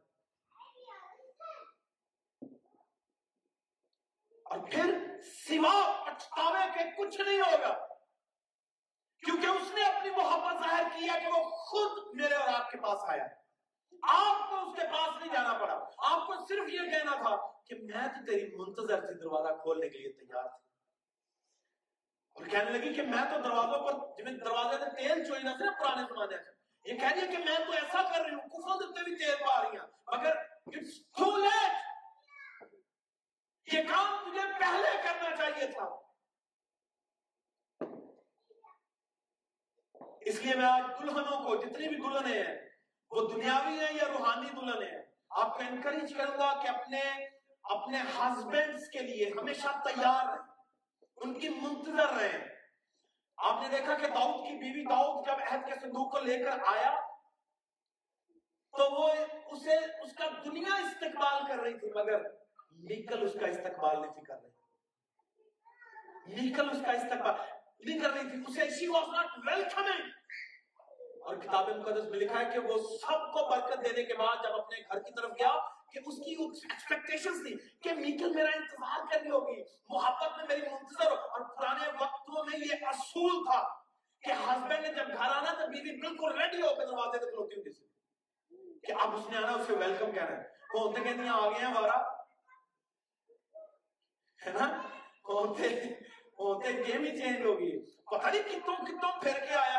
اور پھر سوا پچھتاوے کے کچھ نہیں ہوگا، کیونکہ اس نے اپنی محبت ظاہر کی ہے کہ وہ خود میرے اور آپ کے پاس آیا. آپ کو اس کے پاس نہیں جانا پڑا، آپ کو صرف یہ کہنا تھا کہ میں تو تیری منتظر تھی، دروازہ کھولنے کے لیے تیار تھی. اور کہنے لگی کہ میں تو دروازوں پر جنہیں دروازے میں تیل چوئی نہ تھے پرانے زمانے سے، یہ کہہ رہی ہے کہ میں تو ایسا کر رہی ہوں، کفر دیتے بھی تیل پا رہی ہیں، مگر it's too late. یہ کام تجھے پہلے کرنا چاہیے تھا. اس لیے میں آج دلہنوں کو، جتنی بھی دلہنیں ہیں وہ دنیاوی ہیں یا روحانی دلہنیں ہیں، آپ کو انکریج کروں گا کہ اپنے ہسبینڈز کے لیے ہمیشہ تیار رہیں. उनकी मुंतजर रहे। आपने देखा कि दाऊद की बीवी, दाऊद जब अहद के संदूक को लेकर आया तो वो उसे उसका दुनिया इस्तकबाल कर रही थी, मगर मीकल उसका इस्तकबाल नहीं थी कर रही। मीकल उसका इस्तकबाल नहीं कर रही थी, उसे शी वाज नॉट वेलकमिंग। और किताब मुकद्दस में लिखा है कि वो सबको बरकत देने के बाद जब अपने घर की तरफ गया कि उसकी एक्सपेक्टेशंस थी कि मीकल मेरा इंतजार कर रही होगी, मोहब्बत में मेरी मुंतजर हो। और पुराने वक्तों में ये असूल था कि हस्बैंड ने जब घर आना तो बीवी बिल्कुल रेडी होकर दरवाजे तक खलोती होती थी कि अब उसने आना, उसे वेलकम कहना है। कौन थे कहती आ गए हैं वारा, है ना, कौन थे गेम ही चेंज होगी, पता नहीं कितों कितों फिर के आया।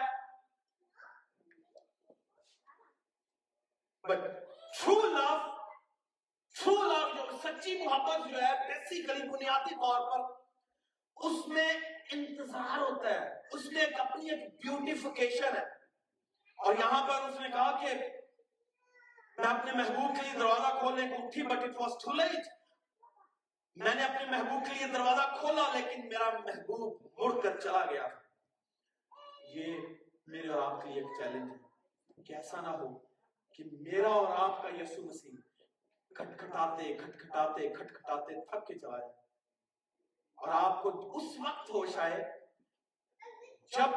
बट ट्रू लव जो सच्ची मोहब्बत जो है बेसिकली बुनियादी तौर पर उसमें इंतजार होता है, उसमें एक अपनी एक ब्यूटिफिकेशन है। और यहां पर उसने कहा कि मैं अपने महबूब के लिए दरवाजा खोलने को उठी, but it was too late. मैंने अपने महबूब के लिए दरवाजा खोला लेकिन मेरा महबूब मुड़कर चला गया। ये मेरे और आपके लिए एक चैलेंज है कि ऐसा ना हो कि मेरा और आपका यीशु मसीह खटखटाते खटखटाते खटखटाते थक के चला जाए और आपको उस वक्त होश आए जब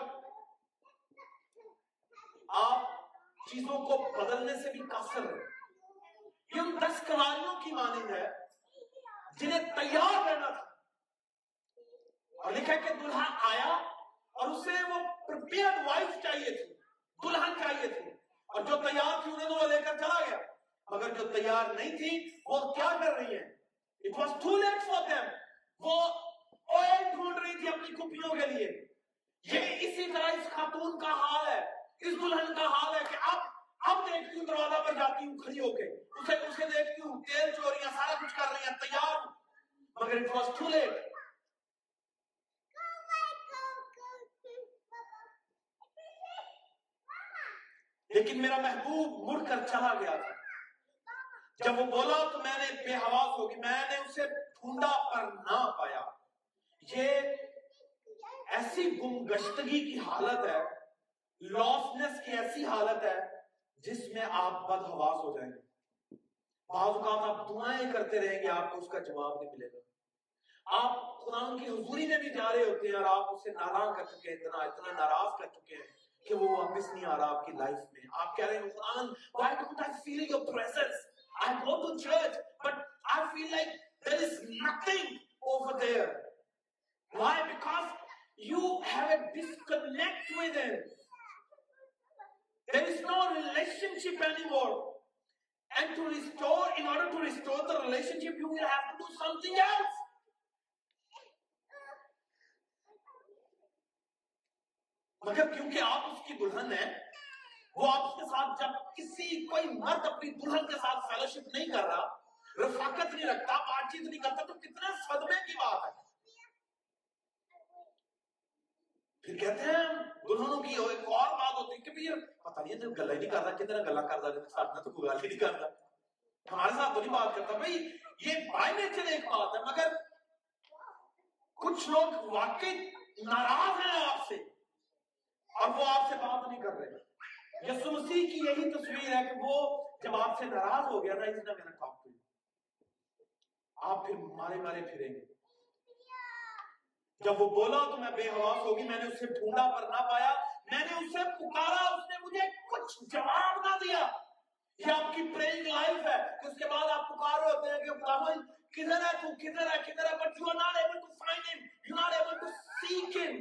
आप चीजों को बदलने से भी कासर है। ये उन 10 कवारियों की मानिंद है जिन्हें तैयार रहना था, और लिखा है कि दुल्हा आया और उसे वो प्रिपेयर्ड वाइफ चाहिए थी, दुल्हन चाहिए थी, और जो तैयार थी उन्हें तो वो लेकर चला गया, मगर जो तैयार नहीं थी वो क्या कर रही है? It was too late for them. वो ऑयल ढूंढ रही थी अपनी कुपियों के लिए। ये इसी तरह इस खातून का हाल है, इस दुल्हन का हाल है कि अब देखती हूँ दरवाजा पर जाती हूँ खड़ी होके, उसे देखती हूँ तेल चोरियां सारा कुछ कर रही है, तैयार हूं, मगर इट वॉज टू लेट। लेकिन मेरा महबूब मुड़कर चला गया था। जब वो बोला तो मैंने बेहवास होगी, मैंने उसे ढूंढा पर ना पाया। ये ऐसी गुमगश्तगी की हालत है, लॉसनेस की ऐसी हालत है जिसमें आप बदहवास हो जाएंगे। बाज़ औक़ात आप दुआएं करते रहेंगे, आपको उसका जवाब नहीं मिलेगा। आप खुदावंद की हुजूरी में भी जा रहे होते हैं और आप उससे नाराज कर चुके हैं, इतना नाराज कर चुके हैं कि वो वापस नहीं आ रहा आपकी लाइफ में। आप कह रहे हैं खुदावंद, why don't I feel your presence? I go to church but I feel like there is nothing over there. Why? Because you have a disconnect with him. There is no relationship anymore. And in order to restore the relationship, you will have to do something else. मगर क्योंकि आप उसकी दुल्हन है, वो आप उसके साथ जब कोई मर्द अपनी दुल्हन के साथ फेलोशिप नहीं कर रहा, रफाकत नहीं रखता, बातचीत नहीं करता, तो कितने सदमे की बात है। फिर कहते हैं दुल्हनों की एक और बात होती है कि भैया पता नहीं है गला ही नहीं कर रहा, कितना गला कर रहा है, साथ तो कोई गाल ही नहीं कर रहा, हमारे साथ तो नहीं बात करता। भाई ये बाय नेचर एक बात है, मगर कुछ लोग वाकई नाराज हैं आपसे और वो आपसे बात नहीं कर रहे। यीशु मसीह की यही तस्वीर है कि वो जब आपसे नाराज हो गया ना, इसने मेरा काम किया, आप फिर मारे फिरेंगे। जब वो बोला तो मैं बेहवास होगी, मैंने उसे ढूंढा पर ना पाया, मैंने उसे पुकारा, उसने मुझे कुछ जवाब ना दिया। ये आपकी प्रेइंग लाइफ है कि उसके बाद आप पुकार रहे होते हैं कि खुदावंद किधर है तू, किधर है, but you are not able to find him, you are not able to seek him.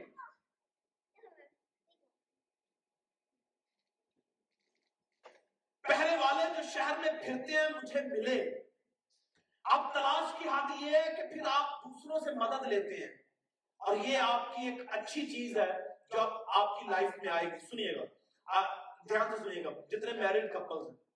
पहले वाले जो शहर में फिरते हैं मुझे मिले। अब तलाश की हद ये है कि फिर आप दूसरों से मदद लेते हैं, और ये आपकी एक अच्छी चीज है जो आपकी लाइफ में आएगी। सुनिएगा, ध्यान से सुनिएगा, जितने मैरिड कपल्स हैं,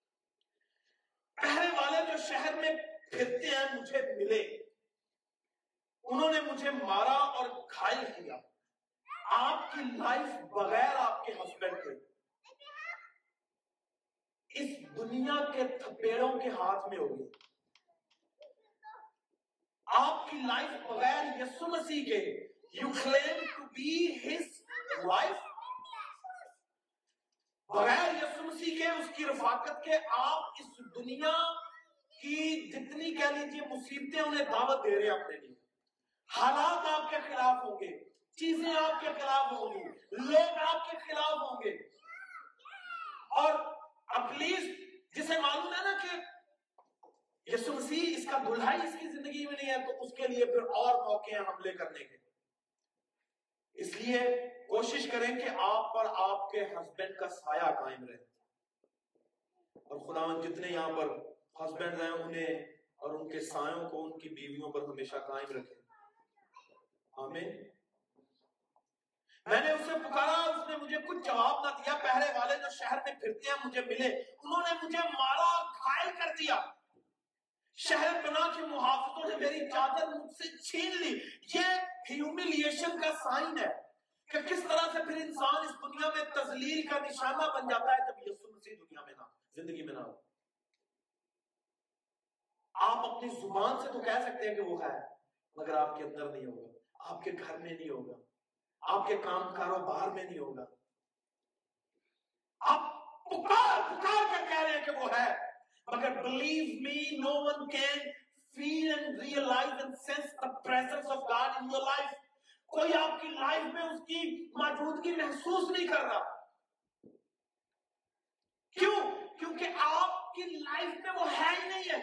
पहले वाले जो शहर में फिरते हैं मुझे मिले, उन्होंने मुझे मारा और घायल किया। आपकी लाइफ बगैर आपके हस्बैंड के इस दुनिया के थपेड़ों के हाथ में होगी। آپ کی لائف بغیر یسوع مسیح کے you claim to be his wife, بغیر یسوع مسیح کے، اس کی رفاقت کے، آپ اس دنیا کی جتنی کہہ لیجیے مصیبتیں انہیں دعوت دے رہے ہیں اپنے لیے. حالات آپ کے خلاف ہوں گے، چیزیں آپ کے خلاف ہوں گی، لوگ آپ کے خلاف ہوں گے، اور اٹلیسٹ جسے معلوم ہے نا کہ یسوع مسیح اس کا دلہا ہی اس کی زندگی میں نہیں ہے، تو اس کے لیے پھر اور موقع ہیں حملے کرنے کے. اس لیے کوشش کریں کہ آپ پر آپ کے ہسبینڈ کا سایہ قائم رہے، اور خداوند جتنے یہاں پر ہسبینڈ ہیں انہیں اور ان کے سایوں کو ان کی بیویوں پر ہمیشہ قائم رکھے. آمین. میں نے اسے پکارا، اس نے مجھے کچھ جواب نہ دیا. پہرے والے جو شہر میں پھرتے ہیں مجھے ملے، انہوں نے مجھے مارا، گھائل کر دیا. شہر پناہ کے محافظوں نے میری چادر مجھ سے چھین لی. یہ ہیوملیشن کا سائن ہے کہ کس طرح سے پھر انسان اس دنیا میں تذلیل کا نشانہ بن جاتا ہے جب یسوع مسیح دنیا میں نہ، زندگی میں نہ ہو. آپ اپنی زبان سے تو کہہ سکتے ہیں کہ وہ ہے، مگر آپ کے اندر نہیں ہوگا، آپ کے گھر میں نہیں ہوگا، آپ کے کام کاروبار میں نہیں ہوگا. آپ پکار پکار کر کہہ رہے ہیں کہ وہ ہے، مگر believe me, no one can feel and realize and sense the presence of God in your life. کوئی آپ کی لائف میں اس کی موجودگی محسوس نہیں کر رہا. کیوں؟ کیونکہ آپ کی لائف میں وہ ہے ہی نہیں ہے.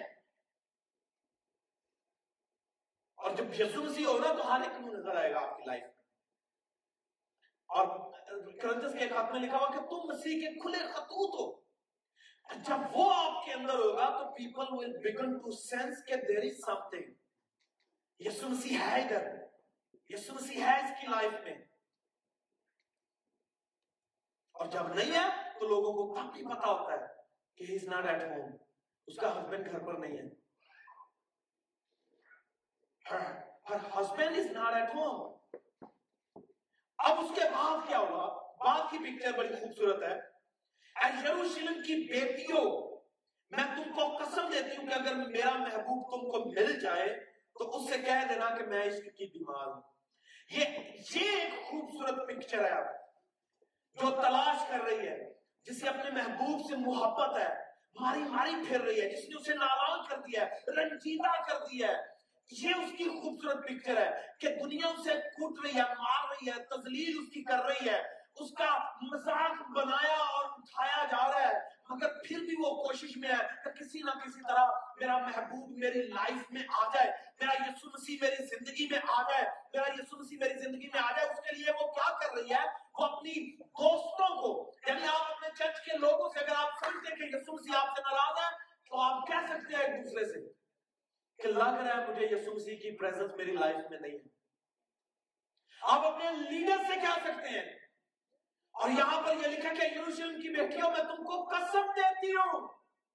اور جب یسوع مسیح ہوگا تو ہر ایک کو نظر آئے گا آپ کی لائف میں. اور کرنتھس کے ایک خط میں لکھا ہوا کہ تم مسیح کے کھلے خطوط ہو. جب وہ آپ کے اندر ہوگا تو people will begin to sense کہ there is something. یسوع مسیح ہے ادھر، یسوع مسیح ہے اس کی لائف میں. اور جب نہیں ہے تو لوگوں کو تب بھی پتا ہوتا ہے کہ he is not at home، اس کا ہسبینڈ گھر پر نہیں ہے. her husband is not at home. اب اس کے بعد کیا ہوگا؟ بعد کی پکچر بڑی خوبصورت ہے. اے یروشلم کی بیٹیوں، میں تم کو قسم دیتی ہوں کہ اگر میرا محبوب تم کو مل جائے تو اس سے کہہ دینا کہ میں عشق کی بیمار ہوں. یہ ایک خوبصورت پکچر ہے جو تلاش کر رہی ہے، جسے اپنے محبوب سے محبت ہے، ماری ماری پھر رہی ہے، جس نے اسے ناراض کر دیا ہے، رنجیدہ کر دیا ہے. یہ اس کی خوبصورت پکچر ہے کہ دنیا اسے کوٹ رہی ہے، مار رہی ہے، تذلیل اس کی کر رہی ہے، اس کا مذاق بنایا اور اٹھایا جا رہا ہے، مگر پھر بھی وہ کوشش میں ہے کہ کسی نہ کسی طرح میرا محبوب میری لائف میں آ جائے، میرا یسوع مسیح میری زندگی میں آ جائے، میرا یسوع مسیح میری زندگی میں آ جائے. اس کے لیے وہ کیا کر رہی ہے؟ وہ اپنی دوستوں کو، یعنی آپ اپنے چرچ کے لوگوں سے اگر آپ سمجھتے ہیں کہ یسوع مسیح آپ سے ناراض ہے تو آپ کہہ سکتے ہیں ایک دوسرے سے کہ لگ رہا ہے مجھے یسوع مسیح کی پریزنس میری لائف میں نہیں ہے. آپ اپنے لیڈر سے کہہ سکتے ہیں. اور یہاں پر یہ لکھا کہ یروشلم کی بیٹیوں میں تم کو قسم دیتی ہوں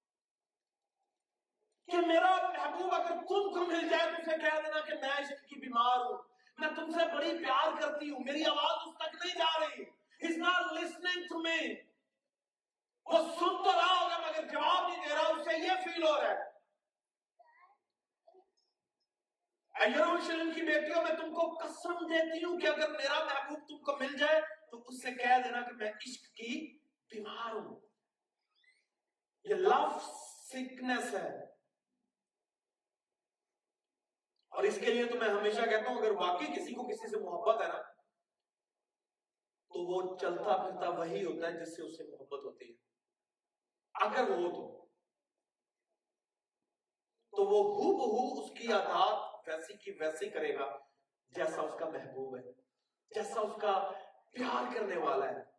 کہ میرا محبوب اگر تم کو مل جائے تو اسے کہہ دینا کہ میں عشق کی بیمار ہوں، میں تم سے بڑی پیار کرتی ہوں، میری آواز اس تک نہیں جا رہی. He's not listening to me. وہ سن تو رہا ہوگا مگر جواب نہیں دے رہا، اسے یہ فیل ہو رہا ہے. یروشلم کی بیٹیوں میں تم کو قسم دیتی ہوں کہ اگر میرا محبوب تم کو مل جائے تو اس سے کہہ دینا کہ میں عشق کی بیمار ہوں. یہ لو سکنس ہے. اور اس کے لیے تو میں ہمیشہ کہتا ہوں اگر واقعی کسی کو کسی سے محبت ہے نا تو وہ چلتا پھرتا وہی ہوتا ہے جس سے اس سے محبت ہوتی ہے. اگر وہ تو وہ ہو بہو اس کی عادات ویسی کی ویسی کرے گا جیسا اس کا محبوب ہے، جیسا اس کا پیار کرنے والا ہے.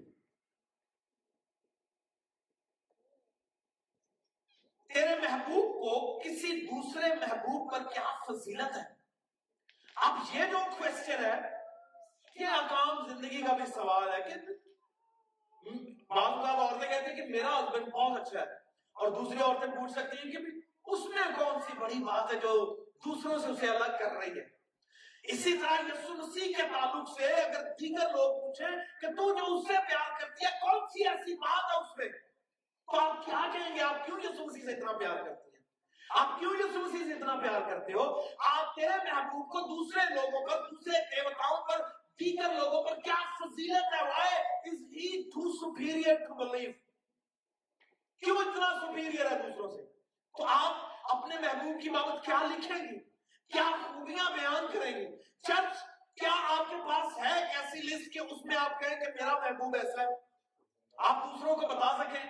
تیرے محبوب کو کسی دوسرے محبوب پر کیا فضیلت ہے؟ اب یہ جو کوسچن ہے یہ عام زندگی کا بھی سوال ہے کہ بعض اوقات عورتیں کہتی ہیں کہ میرا ہسبینڈ بہت اچھا ہے، اور دوسری عورتیں پوچھ سکتی ہیں کہ اس میں کون سی بڑی بات ہے جو دوسروں سے اسے الگ کر رہی ہے. اسی طرح یسوع مسیح کے تعلق سے اگر دیگر لوگ پوچھیں کہ تو جو اس سے پیار کرتی ہے کون سی ایسی بات ہے اس میں، تو آپ کیا کہیں گے؟ آپ کیوں یسوع مسیح سے اتنا پیار کرتی ہیں؟ آپ کیوں یسوع مسیح سے اتنا پیار کرتے ہو؟ آپ تیرے محبوب کو دوسرے لوگوں پر، دوسرے دیوتاؤں پر، دیگر لوگوں پر کیا فضیلت ہے؟ Why is he too superior to believe؟ کیوں اتنا superior ہے دوسروں سے؟ تو آپ اپنے محبوب کی بابت کیا لکھیں گی؟ کیا خوبیاں بیان کریں گی؟ چرچ، کیا آپ کے پاس ہے ایک ایسی لسٹ کہ اس میں آپ کہیں کہ میرا محبوب ایسا ہے؟ آپ دوسروں کو بتا سکیں؟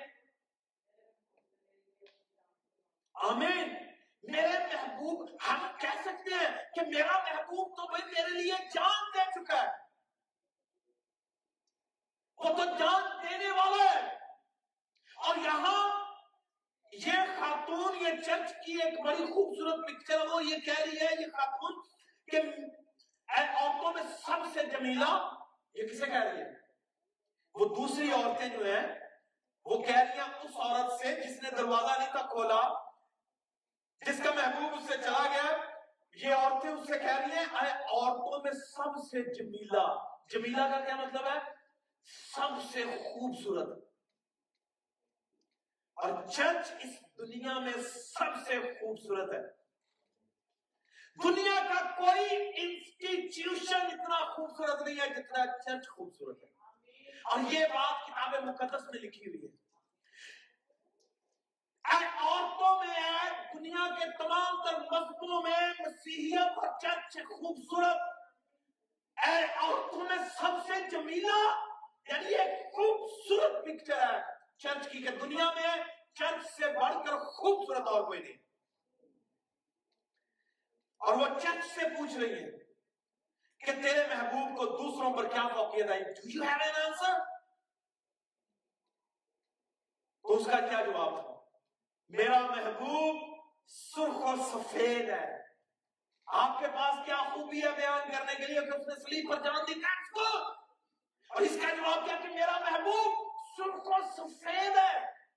آمین۔ میرے محبوب، ہم کہہ سکتے ہیں کہ میرا محبوب تو بھائی میرے لیے جان دے چکا ہے، وہ تو جان دینے والا ہے۔ اور یہاں یہ خاتون، یہ چرچ کی ایک بڑی خوبصورت پکچر ہے، وہ یہ کہہ رہی ہے یہ خاتون کہ عورتوں میں سب سے جمیلہ، یہ کسے کہہ رہی ہے؟ وہ دوسری عورتیں جو ہیں وہ کہہ رہی ہیں اس عورت سے جس نے دروازہ نہیں تھا کھولا، جس کا محبوب اس سے چلا گیا۔ یہ عورتیں اس سے کہہ رہی ہیں اے عورتوں میں سب سے جمیلہ۔ جمیلہ کا کیا مطلب ہے؟ سب سے خوبصورت۔ اور چرچ اس دنیا میں سب سے خوبصورت ہے۔ دنیا کا کوئی انسٹیٹیوشن اتنا خوبصورت نہیں ہے جتنا چرچ خوبصورت ہے، اور یہ بات کتاب مقدس میں لکھی ہوئی ہے۔ عورتوں میں ہے، دنیا کے تمام تر مذہبوں میں مسیحیت اور چرچ خوبصورت۔ اے عورتوں میں سب سے جمیلہ، یعنی ایک خوبصورت پکچر ہے چرچ کی، کہ دنیا میں چرچ سے بڑھ کر خوبصورت اور کوئی نہیں۔ اور وہ چرچ سے پوچھ رہی ہے کہ تیرے محبوب کو دوسروں پر کیا فوقیت ہے؟ Do you have an answer؟ تو اس کا کیا جواب تھا؟ میرا محبوب سرخ و سفید ہے۔ آپ کے پاس کیا خوبی ہے بیان کرنے کے لیے کہ اس نے صلیب پر جان دی؟ That's good۔ اور اس کا جواب کیا کہ میرا محبوب سرخ و سفید ہے،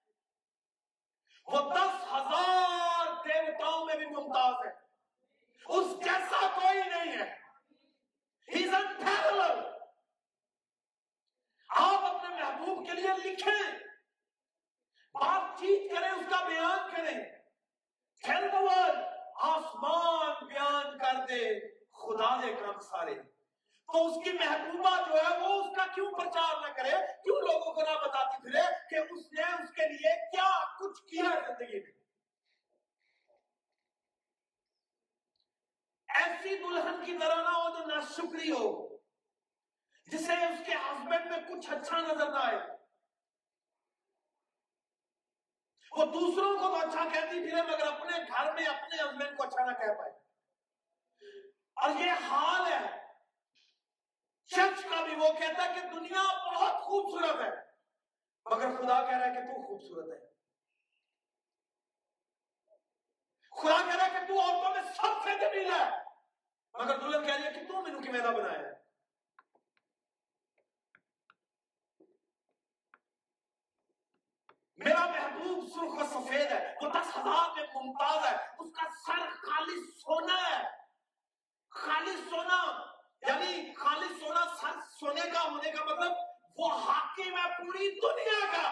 وہ 10,000 دیوتاؤں میں بھی ممتاز ہے، اس جیسا کوئی نہیں ہے۔ He's unparalleled۔ آپ اپنے محبوب کے لیے لکھیں، بات چیت کریں، اس کا بیان کریں۔ Tell the world، آسمان بیان کر دے خدا دے کام سارے۔ تو اس کی محبوبہ جو ہے وہ اس کا کیوں پرچار نہ کرے؟ کیوں لوگوں کو نہ بتاتی پھرے کہ اس نے اس کے لیے کیا کچھ کیا زندگی میں؟ ایسی دلہن کی طرح نہ ہو جو ناشکری ہو، جسے اس کے ہسبینڈ میں کچھ اچھا نظر نہ آئے۔ وہ دوسروں کو تو اچھا کہتی پھرے مگر اپنے گھر میں اپنے ہسبینڈ کو اچھا نہ کہہ پائے۔ اور یہ حال ہے چرچ کا بھی۔ وہ کہتا ہے کہ دنیا بہت خوبصورت ہے مگر خدا کہہ رہا ہے کہ تو خوبصورت ہے۔ خدا کہہ رہا ہے کہ تو عورتوں میں سب سے جمیل ہے، مگر دلہن کہہ رہی ہے کہ تو مینوں کی میدا بنایا ہے۔ میرا محبوب سرخ و سفید ہے، وہ 10,000 میں ممتاز ہے، اس کا سر خالص سونا ہے۔ خالص سونا یعنی خالص سونا، سر سونے کا ہونے کا مطلب وہ حاکم ہے پوری دنیا کا۔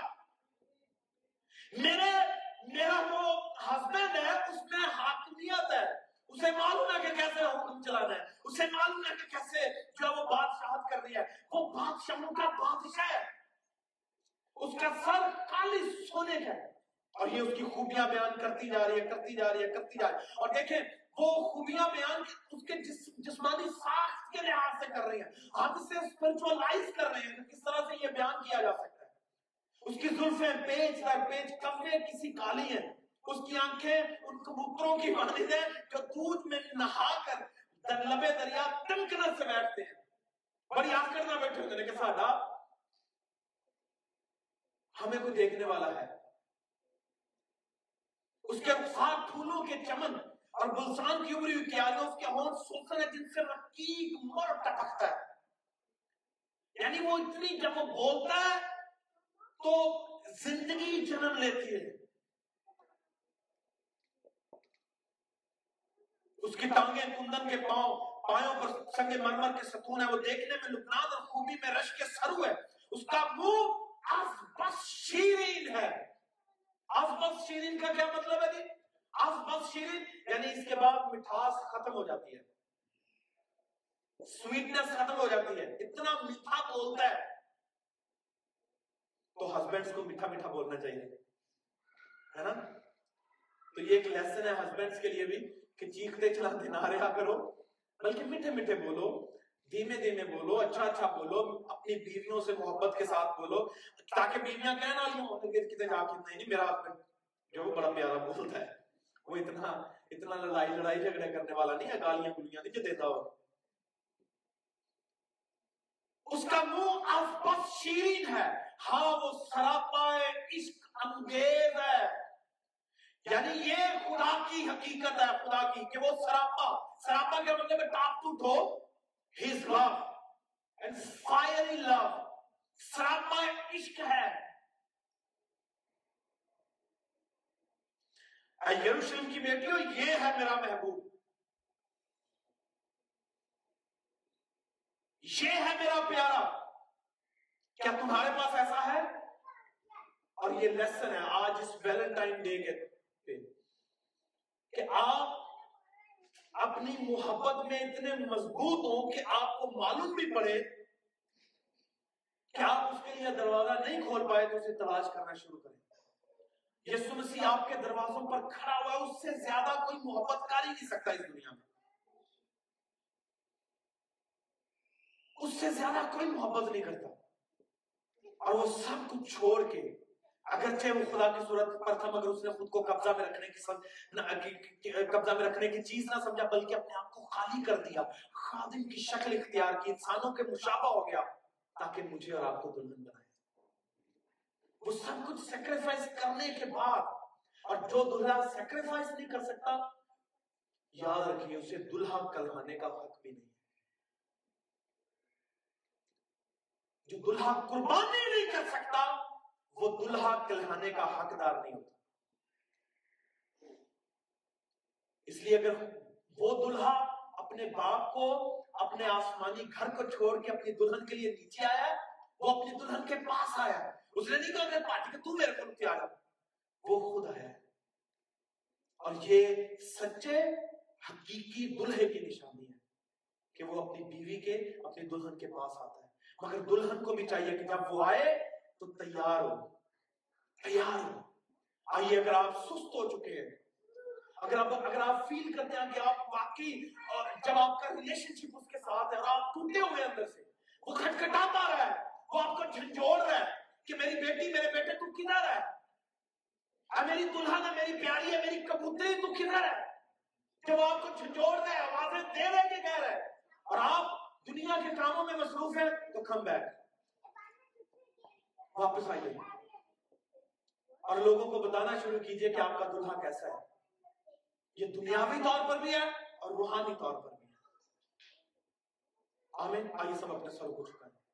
میرا وہ ہسبینڈ ہے، اس میں حاکمیت ہے، اسے معلوم ہے کہ کیسے حکم چلانا ہے، اسے معلوم ہے کہ کیسے جو وہ بادشاہت کرنی ہے، وہ بادشاہوں کا بادشاہ ہے، اس کا سر خالص سونے کا ہے۔ اور یہ اس کی خوبیاں بیان کرتی جا رہی ہے، کرتی جا رہی ہے، کرتی جا رہی ہے۔ اور دیکھیں وہ خوبیاں بیان اس کے جسمانی ساخت کے لحاظ سے کر رہی ہیں، ہم اسے اسپرچوالائز کر رہے ہیں کہ کس طرح سے یہ بیان کیا جا سکتا ہے۔ اس کی زلفیں پیچ در پیچ، کفیں کسی کالی ہیں، اس کی آنکھیں ان کبوتروں کی مانند ہیں جو دودھ میں نہا کر لبے دریا تمکنت سے بیٹھتے ہیں، بڑی آنکھ کرنا بیٹھے ہوتے ہیں کہ ساڈا ہمیں کوئی دیکھنے والا ہے۔ اس کے رخسار پھولوں کے چمن اور گلشان کی ابری ہوئی کیاریوں، اس کے ہونٹ سلسلے ہیں جن سے رقیق مر ٹپکتا ہے، یعنی وہ اتنی جب وہ بولتا ہے تو زندگی جنم لیتی ہے۔ اس کی ٹانگیں کندن کے پایوں پر سنگ مرمر کے ستون ہے، وہ دیکھنے میں لبنان اور خوبی میں رش کے سرو ہے، اس کا منہ ازبس شیرین ہے۔ ازبس شیرین کا کیا مطلب ہے جی؟ आज बस शीरीन यानी इसके बाद मिठास खत्म हो जाती है, स्वीटनेस खत्म हो जाती है, इतना मीठा बोलता है। तो हस्बैंड्स को मीठा मीठा बोलना चाहिए, है ना। तो ये एक लेसन है हस्बैंड्स के लिए भी कि चीखते चलाते ना रहा करो, बल्कि मीठे मीठे बोलो, धीमे धीमे बोलो, अच्छा अच्छा बोलो, अपनी बीवियों से मोहब्बत के साथ बोलो, ताकि बीवियां कहें ना कितने जाके नहीं मेरा हस्बैंड जो बड़ा प्यारा बोलता है, वो इतना इतना लड़ाई झगड़े करने वाला नहीं है, गालियां गुलियां नहीं जो देता हो। उसका मुंह बस शीरीन है, हाँ वो सरापा इश्क अंगेज है। यानी ये खुदा की हकीकत है, खुदा की, कि वो सरापा क्या मतलब है? Top to toe his love and fiery love, सरापा इश्क है। यरूशलेम की बेटियों, ये है मेरा महबूब, ये है मेरा प्यारा। क्या तुम्हारे पास ऐसा है? और ये लेसन है आज इस वैलेंटाइन डे के पे, कि आप अपनी मोहब्बत में इतने मजबूत हो कि आपको मालूम भी पड़े कि आप उसके लिए दरवाजा नहीं खोल पाए तो उसे तलाश करना शुरू करें। यीशु मसीह आपके दरवाजों पर खड़ा हुआ है, उससे ज्यादा कोई मोहब्बत कर ही नहीं सकता इस दुनिया में, उससे ज्यादा कोई मोहब्बत नहीं करता। और वो सब कुछ छोड़ के, अगरचे वो खुदा की सूरत पर था, मगर उसने खुद को कब्जा में रखने की चीज ना समझा, बल्कि अपने आप को खाली कर दिया, खादिम की शक्ल इख्तियार की, इंसानों के मुशाबा हो गया, ताकि मुझे और आपको दुल्हन बनाए। वो सब कुछ सेक्रीफाइस करने के बाद, और जो दुल्हा सेक्रीफाइस नहीं कर सकता, याद रखिए उसे दुल्हा कहलाने का हक भी नहीं। जो दुल्हा कुर्बानी नहीं कर सकता, वो दुल्हा कहलाने का हकदार नहीं होता। इसलिए अगर वो दुल्हा अपने बाप को, अपने आसमानी घर को छोड़ के अपनी दुल्हन के लिए नीचे आया, वो अपनी दुल्हन के पास आया, उसने नहीं कहा पार्टी के तू मेरे को नीचे आ जा, वो खुद आया। और ये सच्चे हकीकी दुल्हे की निशानी है कि वो अपनी बीवी के, अपनी दुल्हन के पास आता है। मगर दुल्हन को भी चाहिए कि जब वो आए तो तैयार हो। आइए, अगर आप सुस्त हो चुके हैं, अगर आप फील करते हैं कि आप वाकई, जब आपका रिलेशनशिप उसके साथ है और आप टूटे हुए अंदर से, वो खटखटाता रहा है, वो आपको झंझोड़ रहा है कि मेरी बेटी, मेरे बेटे, तू किधर है? मेरी दुल्हन है, मेरी प्यारी है, मेरी कबूतरी, तू किधर है? जब आपको झंझोड़ रहा है, आवाजें दे रहे के कह रहा है, और आप दुनिया के कामों में मसरूफ है, तो कम बैक, वापस आइए और लोगों को बताना शुरू कीजिए कि आपका दुल्हा कैसा है। ये दुनियावी तौर पर भी है और रूहानी तौर पर भी है। आमीन। आइए सब अपने सर को झुकाएं।